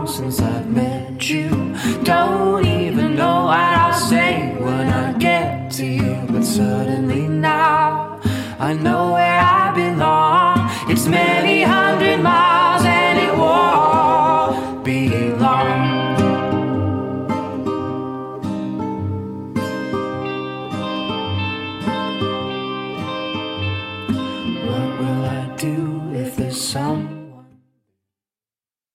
long since I've met you. Don't even know what I'll say when I get to you. But suddenly now I know where I belong. It's many hundred miles